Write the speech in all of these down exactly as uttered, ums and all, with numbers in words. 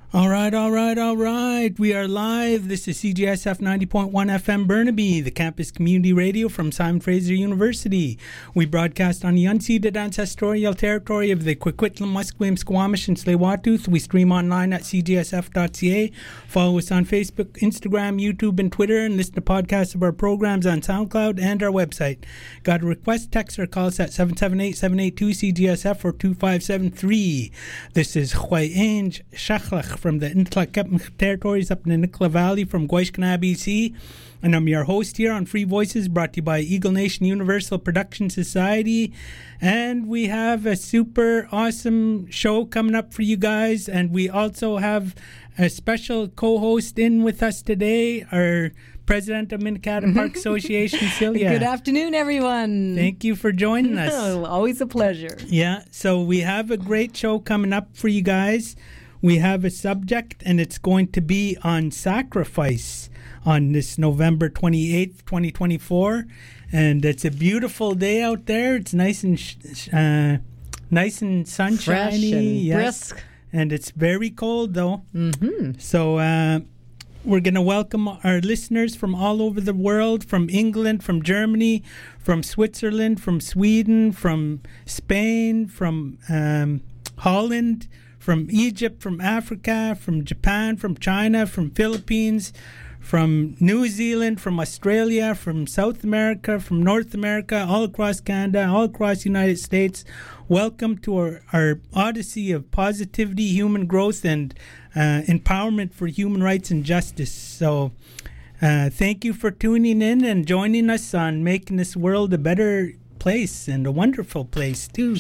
All right, all right, all right. We are live. This is C G S F ninety point one F M Burnaby, the campus community radio from Simon Fraser University. We broadcast on the unceded ancestral territory of the Coquitlam, Musqueam, Squamish, and Tsleil-Waututh. We stream online at c g s f dot c a. Follow us on Facebook, Instagram, YouTube, and Twitter, and listen to podcasts of our programs on SoundCloud and our website. Got a request, text, or call us at seven seven eight, seven eight two, C G S F or two five seven three. This is Hwainge Shachlach from the Intlakep territories up in the Nicola Valley from Goishkana, B C. And I'm your host here on Free Voices, brought to you by Eagle Nation Universal Production Society. And we have a super awesome show coming up for you guys. And we also have a special co-host in with us today, our president of Minnetonka Park Association, Celia. Good afternoon, everyone. Thank you for joining us. Oh, always a pleasure. Yeah, so we have a great show coming up for you guys. We have a subject, and it's going to be on sacrifice on this November twenty-eighth, twenty twenty-four. And it's a beautiful day out there. It's nice and sh- uh, nice and sunshiny. Fresh and yes. brisk. And it's very cold, though. Mm-hmm. So uh, we're going to welcome our listeners from all over the world, from England, from Germany, from Switzerland, from Sweden, from Spain, from um, Holland, from Egypt, from Africa, from Japan, from China, from Philippines, from New Zealand, from Australia, from South America, from North America, all across Canada, all across the United States. Welcome to our, our odyssey of positivity, human growth, and uh, empowerment for human rights and justice. So uh, thank you for tuning in and joining us on making this world a better place and a wonderful place, too.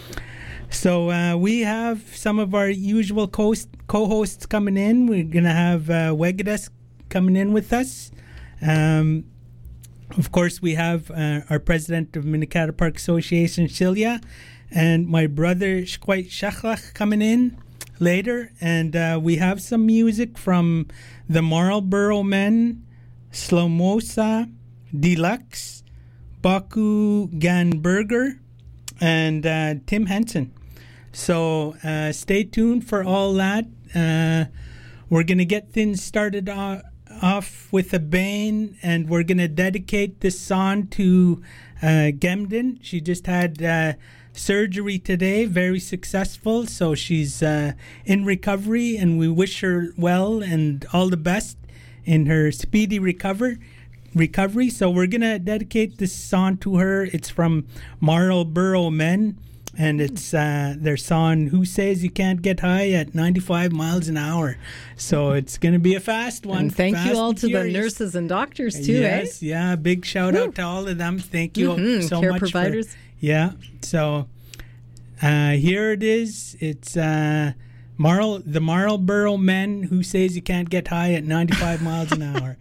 So uh, we have some of our usual co- co-hosts coming in. We're going to have uh, Wegadas coming in with us. Um, of course, we have uh, our president of Minnetonka Park Association, Celia, and my brother, Shkwait Shachlach, coming in later. And uh, we have some music from the Marlboro Men, Slomosa, Deluxe, Baku Ganberger, and uh, Tim Henson. So uh, stay tuned for all that. Uh, we're going to get things started o- off with a bang, and we're going to dedicate this song to uh, Gemden. She just had uh, surgery today, very successful. So she's uh, in recovery, and we wish her well and all the best in her speedy recover. recovery. So we're going to dedicate this song to her. It's from Marlboro Men. And it's uh, their song, Who Says You Can't Get High at ninety-five miles an hour. So it's going to be a fast one. And thank fast you all and to furious. the nurses and doctors, too, yes, eh? yeah. Big shout Woo. out to all of them. Thank you Mm-hmm. so Care much. providers. For, yeah. So uh, here it is. It's uh, Marl, the Marlboro Men, Who Says You Can't Get High at ninety-five miles an hour.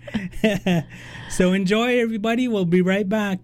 So enjoy, everybody. We'll be right back.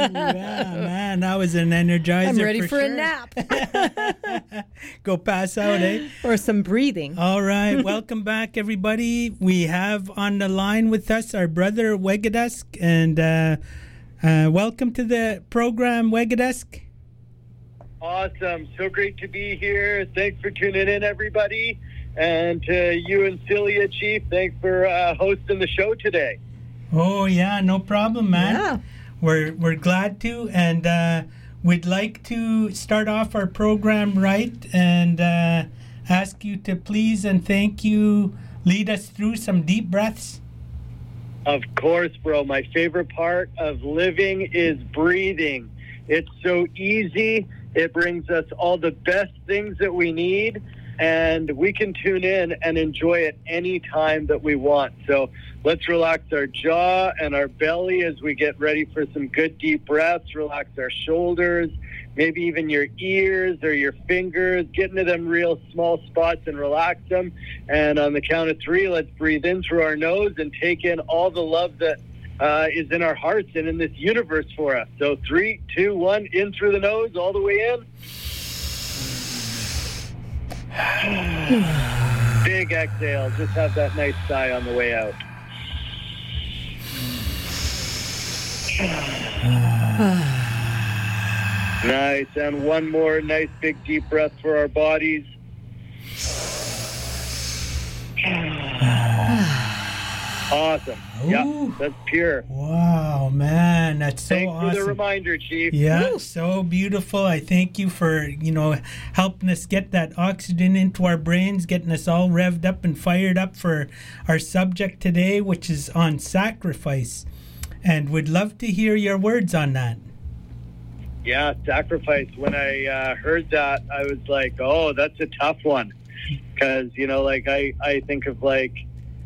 yeah, man, that was an energizer. I'm ready for, for sure. a nap. Go pass out, eh? Or some breathing. All right, welcome back, everybody. We have on the line with us our brother Wegadusk, and uh, uh, welcome to the program, Wegadusk. Awesome. So great to be here. Thanks for tuning in, everybody. And to you and Celia, Chief, thanks for uh, hosting the show today. Oh, yeah, no problem, man. Yeah. We're, we're glad to, and uh, we'd like to start off our program right and uh, ask you to please and thank you lead us through some deep breaths. Of course, bro. My favorite part of living is breathing. It's so easy. It brings us all the best things that we need, and we can tune in and enjoy it any time that we want. So let's relax our jaw and our belly as we get ready for some good deep breaths. Relax our shoulders, maybe even your ears or your fingers. Get into them real small spots and relax them. And on the count of three, let's breathe in through our nose and take in all the love that Uh, is in our hearts and in this universe for us. So three, two, one, in through the nose, all the way in. Big exhale. Just have that nice sigh on the way out. Nice. And one more nice big deep breath for our bodies. Awesome. Yeah, that's pure. Wow, man, that's so Thanks awesome. for the reminder, Chief. Yeah, Woo. so beautiful. I thank you for, you know, helping us get that oxygen into our brains, getting us all revved up and fired up for our subject today, which is on sacrifice. And we'd love to hear your words on that. Yeah, sacrifice. When I uh, heard that, I was like, oh, that's a tough one. Because, you know, like I, I think of like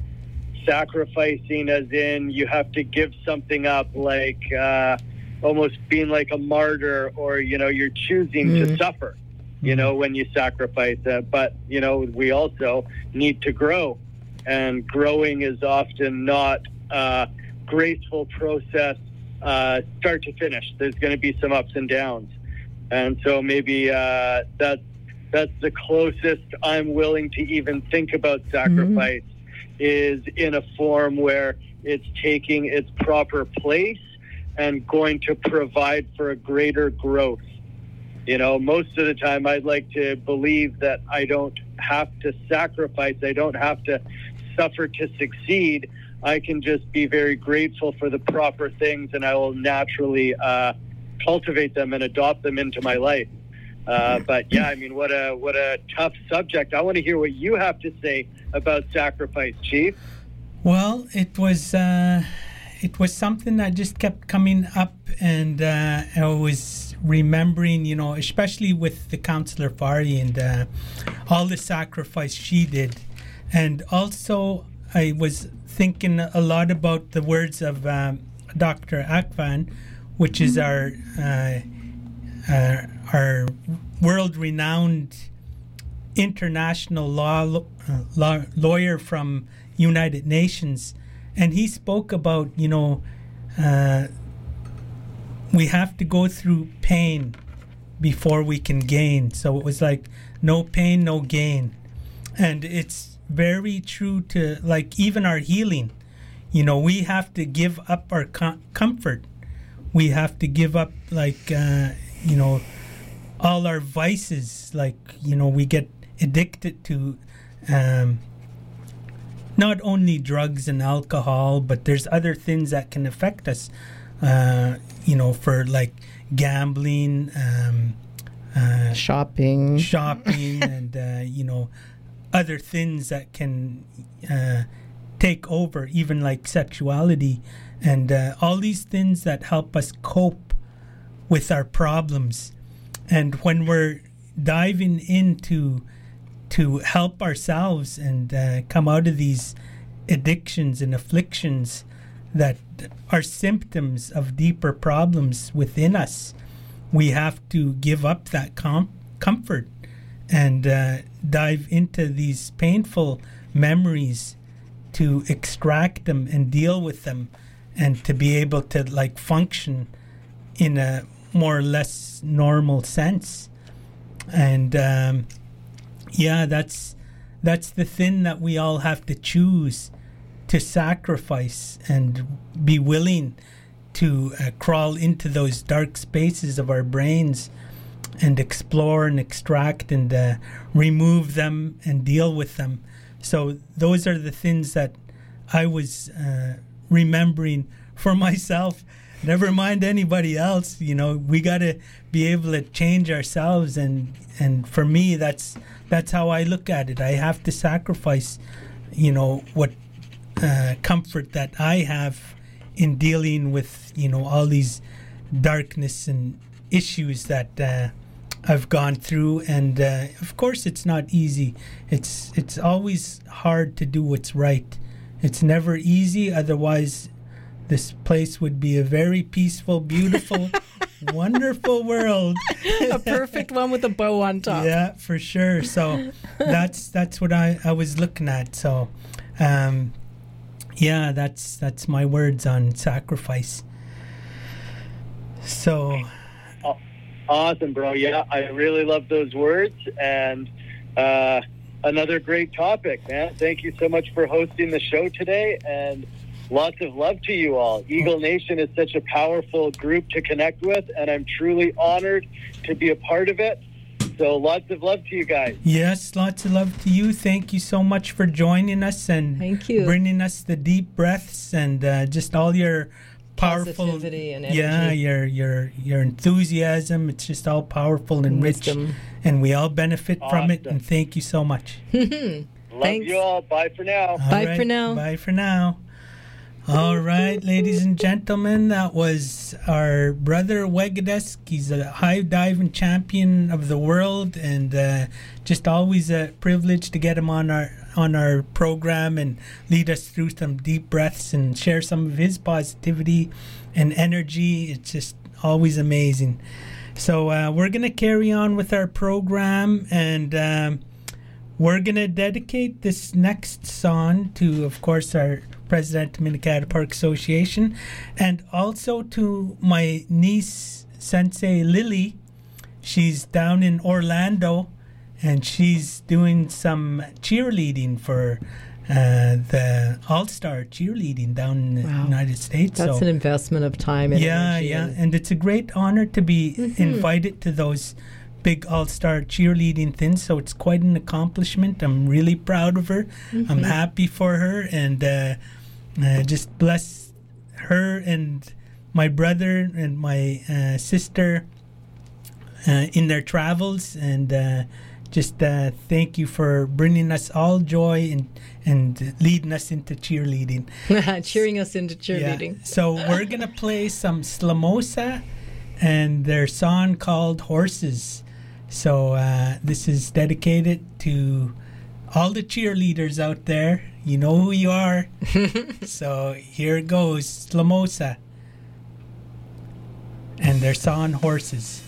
sacrificing as in you have to give something up, like uh, almost being like a martyr, or, you know, you're choosing Mm. to suffer, you know, when you sacrifice it. But, you know, we also need to grow. And growing is often not a graceful process, uh, start to finish. There's going to be some ups and downs. And so maybe uh, that's, that's the closest I'm willing to even think about sacrifice. Mm. Is in a form where it's taking its proper place and going to provide for a greater growth. You know, most of the time I'd like to believe that I don't have to sacrifice, I don't have to suffer to succeed. I can just be very grateful for the proper things, and I will naturally uh, cultivate them and adopt them into my life. Uh, but yeah, I mean, what a what a tough subject. I want to hear what you have to say about sacrifice, Chief. Well, it was uh, it was something that just kept coming up, and uh, I was remembering, you know, especially with the Counselor Fari and uh, all the sacrifice she did, and also I was thinking a lot about the words of um, Doctor Akvan, which is our. Uh, Uh, our world-renowned international law, uh, law lawyer from United Nations, and he spoke about, you know, uh, we have to go through pain before we can gain. So it was like no pain, no gain, and it's very true to like even our healing. You know, we have to give up our com- comfort. We have to give up like. Uh, you know, all our vices, like, you know, we get addicted to um, not only drugs and alcohol, but there's other things that can affect us, uh, you know, for like gambling, um, uh, shopping, shopping and, uh, you know, other things that can uh, take over, even like sexuality and uh, all these things that help us cope with our problems. And when we're diving into to help ourselves and uh, come out of these addictions and afflictions that are symptoms of deeper problems within us, we have to give up that com- comfort and uh, dive into these painful memories to extract them and deal with them, and to be able to like function in a more or less normal sense. And um, yeah, that's that's the thing that we all have to choose to sacrifice and be willing to uh, crawl into those dark spaces of our brains and explore and extract and uh, remove them and deal with them. So those are the things that I was uh, remembering for myself. Never mind anybody else. You know, we got to be able to change ourselves, and and for me, that's that's how I look at it. I have to sacrifice, you know, what uh, comfort that I have in dealing with, you know, all these darkness and issues that uh, I've gone through. And uh, of course, it's not easy. It's it's always hard to do what's right. It's never easy. Otherwise, this place would be a very peaceful, beautiful, wonderful world. A perfect one with a bow on top. Yeah, for sure. So that's that's what I, I was looking at. So, um, yeah, that's that's my words on sacrifice. So, Oh, awesome, bro. Yeah, I really love those words, and uh, another great topic, man. Thank you so much for hosting the show today, and lots of love to you all. Eagle Nation is such a powerful group to connect with, and I'm truly honored to be a part of it. So lots of love to you guys. yes, lots of love to you. Thank you so much for joining us and Thank you. bringing us the deep breaths and uh, just all your powerful, Positivity and energy. yeah, your your your enthusiasm. It's just all powerful and rich, Wisdom. and we all benefit from it. Awesome. And thank you so much. Love Thanks. you all. Bye for now. All Bye for now. Bye for now. All right, ladies and gentlemen, that was our brother Wegadesk. He's a high diving champion of the world, and uh, just always a privilege to get him on our on our program and lead us through some deep breaths and share some of his positivity and energy. It's just always amazing. So uh, we're gonna carry on with our program, and um, we're gonna dedicate this next song to, of course, our president of Minikata Park Association, and also to my niece, Sensei Lily. She's down in Orlando, and she's doing some cheerleading for uh, the All-Star cheerleading down in the Wow. United States. That's so, an investment of time and yeah, energy. yeah, and- and it's a great honor to be Mhm. invited to those big all-star cheerleading things. So it's quite an accomplishment. I'm really proud of her. I'm happy for her, and uh, uh, just bless her and my brother and my uh, sister uh, in their travels, and uh, just uh, thank you for bringing us all joy and and leading us into cheerleading. Cheering us into cheerleading. Yeah. So we're gonna play some Slamosa and their song called Horses. So uh, this is dedicated to all the cheerleaders out there. You know who you are. So here it goes, Slamosa and their song Horses.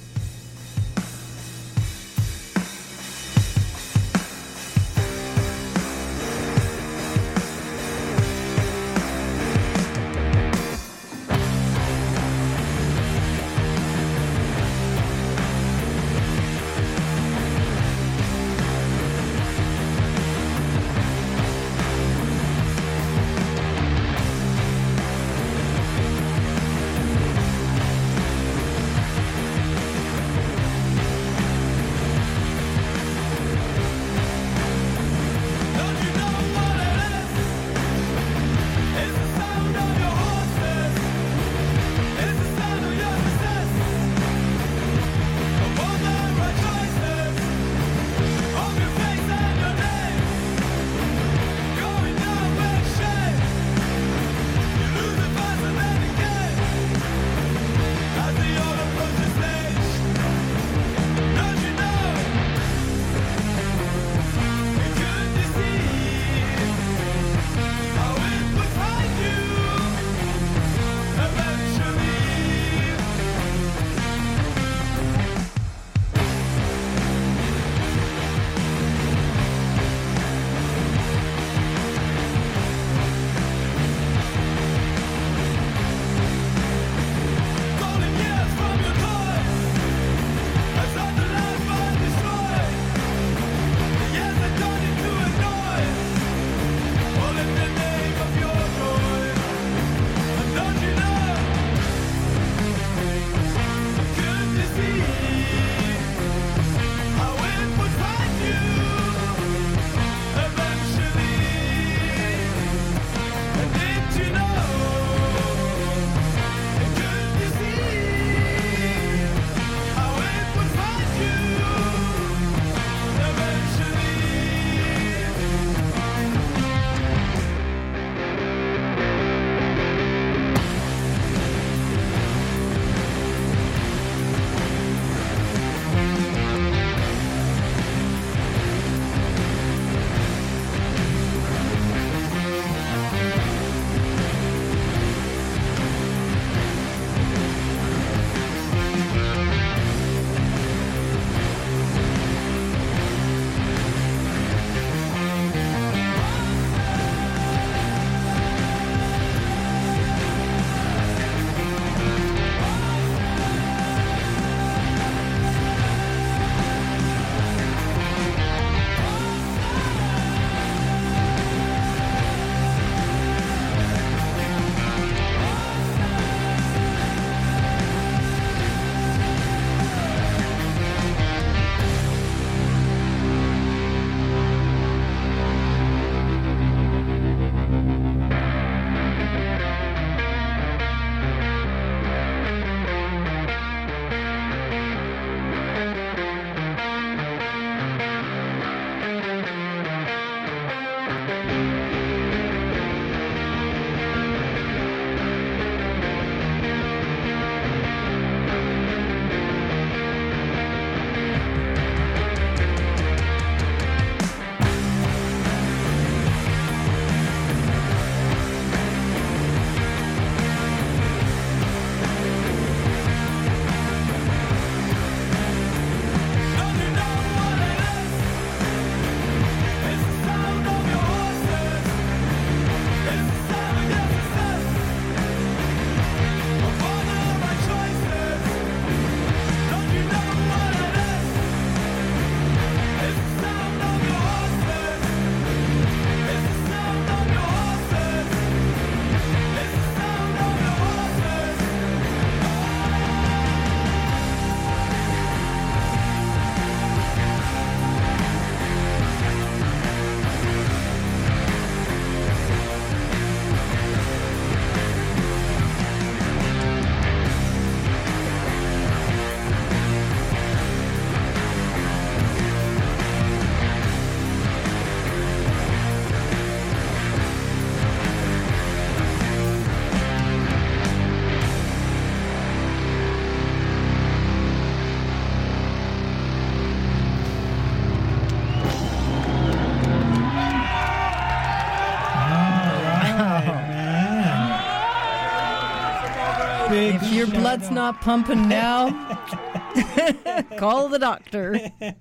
your blood's out. not pumping now, call the doctor.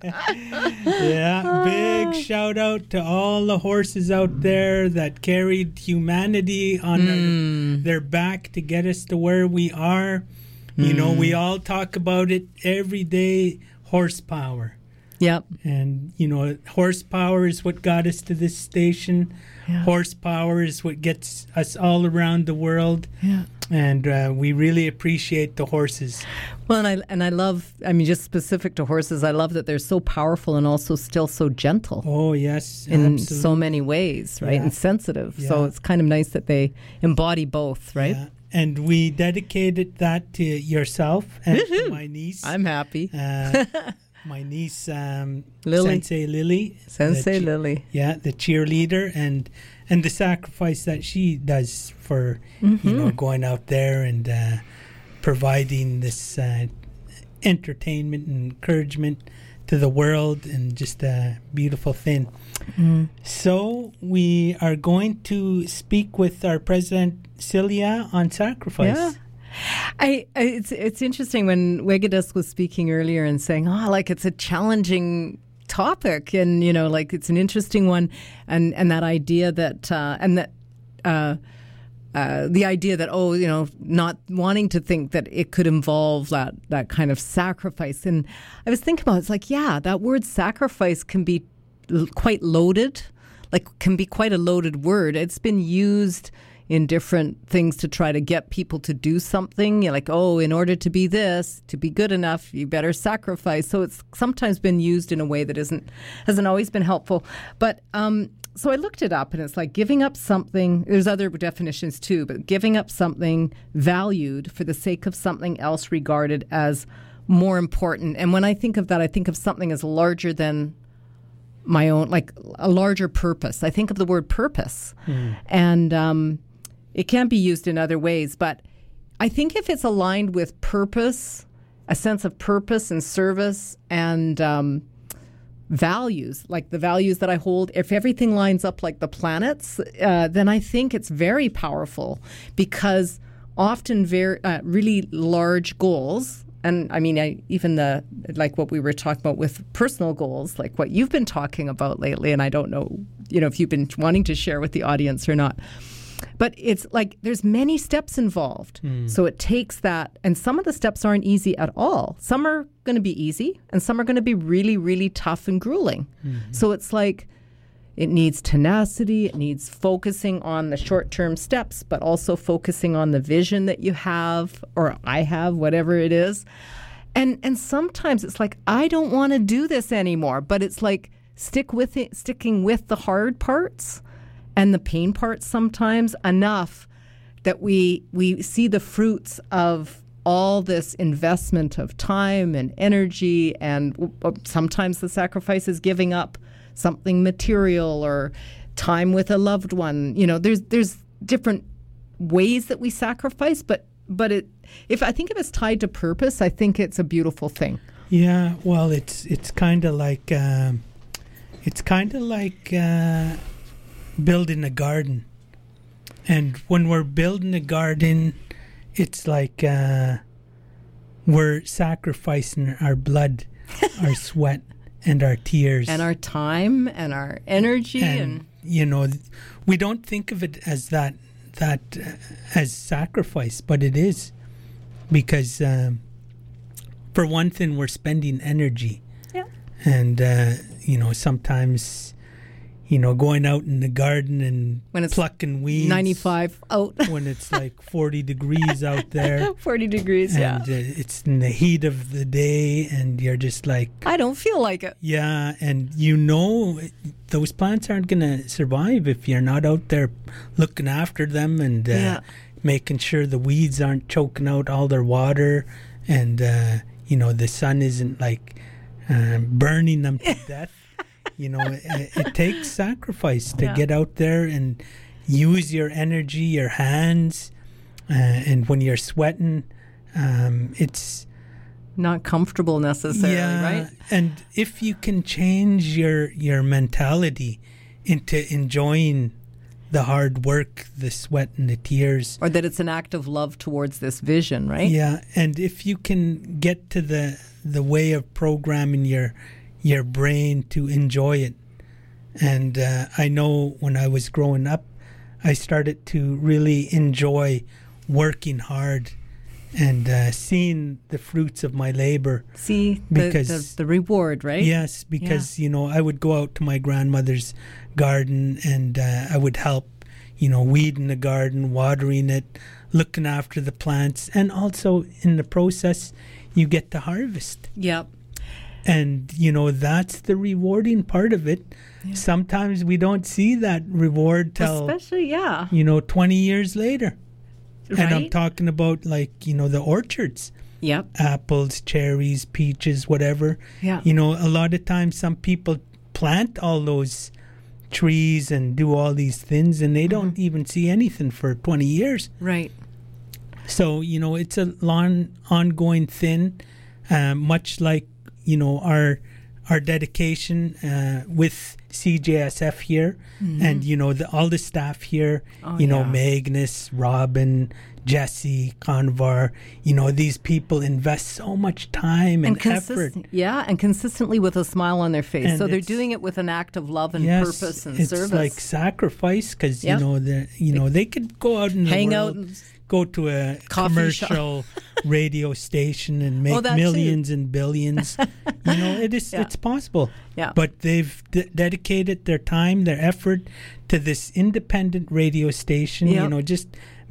Yeah, big shout out to all the horses out there that carried humanity on Mm. their, their back to get us to where we are. You know, we all talk about it every day, horsepower. Yep. And, you know, horsepower is what got us to this station. Yeah. Horsepower is what gets us all around the world. Yeah. And uh, we really appreciate the horses. Well, and I and I love, I mean, just specific to horses, I love that they're so powerful and also still so gentle. Oh, yes. In absolutely. so many ways, right? Yeah. And sensitive. Yeah. So it's kind of nice that they embody both, right? Yeah. And we dedicated that to yourself and to my niece. I'm happy. Uh, my niece, um, Lily. Sensei Lily. Sensei the che- Lily. Yeah, the cheerleader, and and the sacrifice that she does for, Mm-hmm. you know, going out there and uh, providing this uh, entertainment and encouragement to the world, and just a beautiful thing. Mm. So we are going to speak with our president, Celia, on sacrifice. Yeah. I, I it's it's interesting when Wegedes was speaking earlier and saying, oh, like it's a challenging topic, and you know, like it's an interesting one, and and that idea that uh, and that uh, uh, the idea that oh, you know, not wanting to think that it could involve that that kind of sacrifice. And I was thinking about it, it's like, yeah, that word sacrifice can be l- quite loaded, like can be quite a loaded word. It's been used in different things to try to get people to do something. You're like, oh, in order to be this, to be good enough, you better sacrifice. So it's sometimes been used in a way that isn't hasn't always been helpful. But um, so I looked it up, and it's like giving up something. There's other definitions too, but giving up something valued for the sake of something else regarded as more important. And when I think of that, I think of something as larger than my own, like a larger purpose. I think of the word purpose. Mm. And um, it can be used in other ways, but I think if it's aligned with purpose, a sense of purpose and service and um, values, like the values that I hold, if everything lines up like the planets, uh, then I think it's very powerful, because often very uh, really large goals, and I mean, I, even the, like what we were talking about with personal goals, like what you've been talking about lately, and I don't know, you know, if you've been wanting to share with the audience or not. But it's like there's many steps involved. Mm. So it takes that. And some of the steps aren't easy at all. Some are going to be easy, and some are going to be really, really tough and grueling. Mm-hmm. So it's like it needs tenacity. It needs focusing on the short-term steps, but also focusing on the vision that you have, or I have, whatever it is. And and sometimes it's like, I don't want to do this anymore. But it's like stick with it, sticking with the hard parts and the pain parts sometimes enough that we we see the fruits of all this investment of time and energy, and sometimes the sacrifice is giving up something material or time with a loved one. You know, there's there's different ways that we sacrifice, but but it if I think if it's tied to purpose, I think it's a beautiful thing. Yeah, well, it's it's kind of like um, it's kind of like. Uh, building a garden, and when we're building a garden, it's like uh, we're sacrificing our blood, our sweat, and our tears, and our time, and our energy, and, and you know, we don't think of it as that that uh, as sacrifice, but it is, because um, for one thing, we're spending energy, yeah, and uh, you know, sometimes. You know, going out in the garden and when it's plucking weeds. ninety-five out. When it's like forty degrees out there. forty degrees, and, yeah. And uh, it's in the heat of the day, and you're just like... I don't feel like it. Yeah, and you know those plants aren't going to survive if you're not out there looking after them and uh, yeah. making sure the weeds aren't choking out all their water, and, uh, you know, the sun isn't like uh, burning them to death. You know, it, it takes sacrifice to yeah. get out there and use your energy, your hands, uh, and when you're sweating, um, it's not comfortable necessarily, yeah, right? And if you can change your your mentality into enjoying the hard work, the sweat and the tears. Or that it's an act of love towards this vision, right? Yeah, and if you can get to the the way of programming your your brain to enjoy it. And uh, I know when I was growing up, I started to really enjoy working hard and uh, seeing the fruits of my labor. See, the, because the, the reward, right? Yes, because, yeah. you know, I would go out to my grandmother's garden and uh, I would help, you know, weeding the garden, watering it, looking after the plants. And also in the process, you get to harvest. Yep. And, you know, that's the rewarding part of it. Yeah. Sometimes we don't see that reward till, especially, yeah, you know, twenty years later. Right? And I'm talking about, like, you know, the orchards. Yep. Apples, cherries, peaches, whatever. Yeah. You know, a lot of times some people plant all those trees and do all these things and they mm-hmm. don't even see anything for twenty years. Right. So, you know, it's a long, ongoing thing, uh, much like, you know, our our dedication uh, with C J S F here mm-hmm. and, you know, the, all the staff here, oh, you know, yeah. Magnus, Robin, Jesse, Convar, you know, these people invest so much time and, and consist- effort. Yeah, and consistently with a smile on their face. And so they're doing it with an act of love and yes, purpose and it's service. It's like sacrifice because, yep. you know, the you know, they could go out in the Hang world, out and go to a commercial radio station and make oh, millions too. and billions. You know, it is yeah. it's possible. Yeah. But they've d- dedicated their time, their effort to this independent radio station, yep. you know, just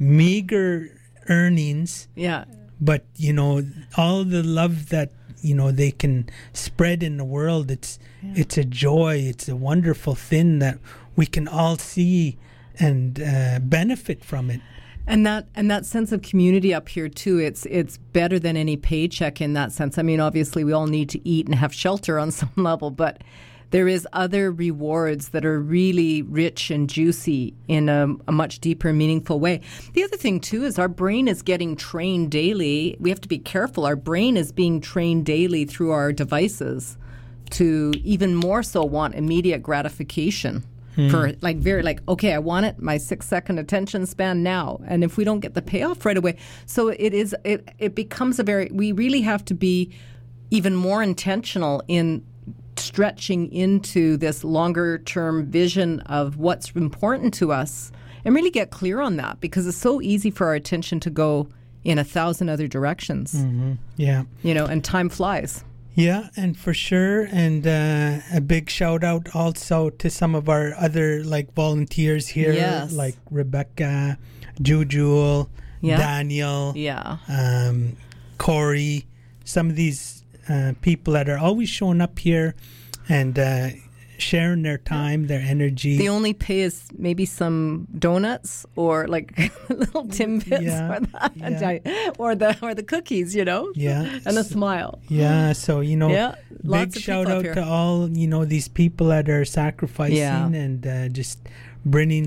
meager earnings. Yeah. But, you know, all the love that, you know, they can spread in the world, it's yeah. it's a joy, it's a wonderful thing that we can all see and uh, benefit from it. And that and that sense of community up here too, it's it's better than any paycheck in that sense. I mean, obviously we all need to eat and have shelter on some level, but there is other rewards that are really rich and juicy in a, a much deeper, meaningful way. The other thing too is our brain is getting trained daily. We have to be careful. Our brain is being trained daily through our devices to even more so want immediate gratification. For like very like, okay, I want it, my six second attention span now. And if we don't get the payoff right away, so it is, it, it becomes a very, we really have to be even more intentional in stretching into this longer term vision of what's important to us and really get clear on that because it's so easy for our attention to go in a thousand other directions. Mm-hmm. Yeah. You know, and time flies. Yeah, and for sure, and uh, a big shout out also to some of our other like volunteers here, yes. like Rebecca, Jujul, yeah. Daniel, yeah, um, Corey, some of these uh, people that are always showing up here and uh, sharing their time, their energy. The only pay is maybe some donuts or like little Timbits yeah, or, that, yeah. or the or the cookies, you know? Yeah. And a smile. Yeah, so, you know, yeah, big shout out to all, you know, these people that are sacrificing yeah. and uh, just bringing